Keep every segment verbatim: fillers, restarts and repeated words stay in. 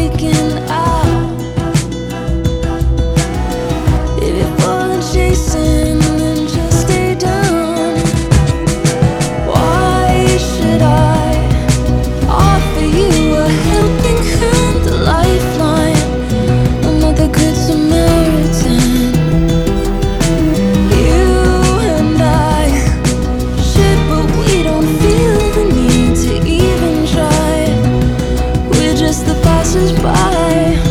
freaking out. If you're falling chasing, then just stay down. Why should I offer you a helping hand, a lifeline, another good Samaritan? You and I should, but we don't feel the need to even try. We're just the passers-by.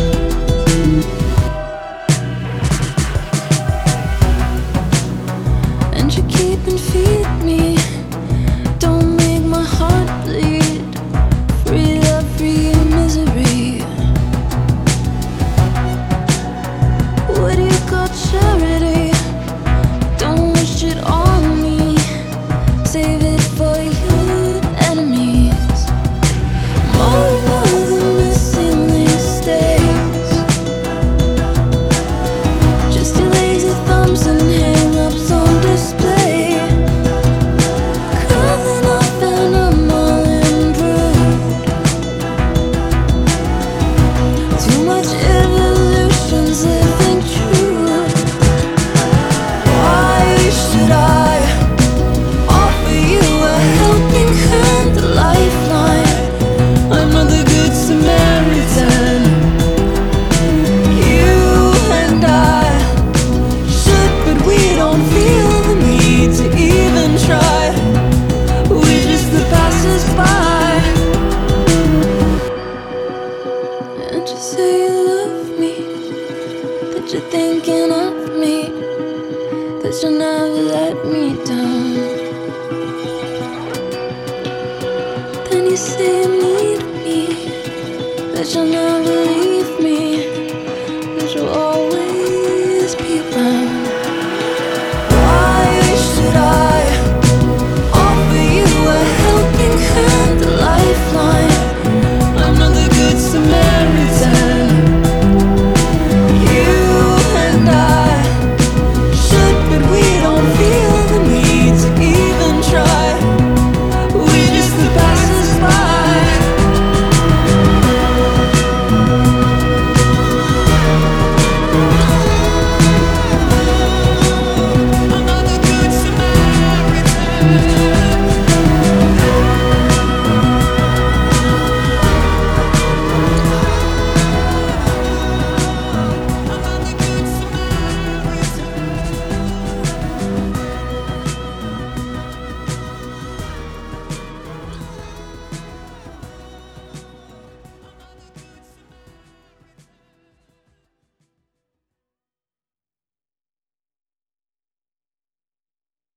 And you keep and feed me, don't make my heart bleed. Free love, free misery. What do you call charity? Don't wish it on me, save it for your enemies. More of the missing link stays, just your lazy thumbs and hang-ups on display. Crawling off and I'm all improved. Too much evolution's living true. Why should I offer you a helping hand, a lifeline, another good Samaritan? You and I should, but we don't feel the need to even try. We're just the passers-by. And you say you love me, that you're thinking of me, that you'll never let me down. Then you say you need me, that you'll never leave me.